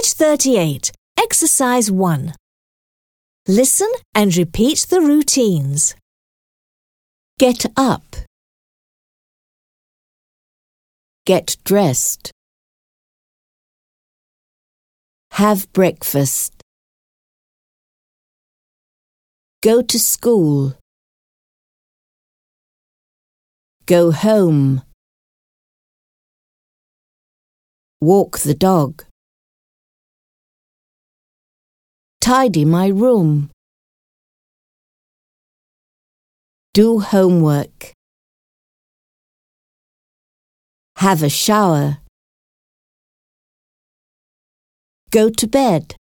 Page 38. Exercise 1. Listen and repeat the routines. Get up. Get dressed. Have breakfast. Go to school. Go home. Walk the dog. Tidy my room. Do homework. Have a shower. Go to bed.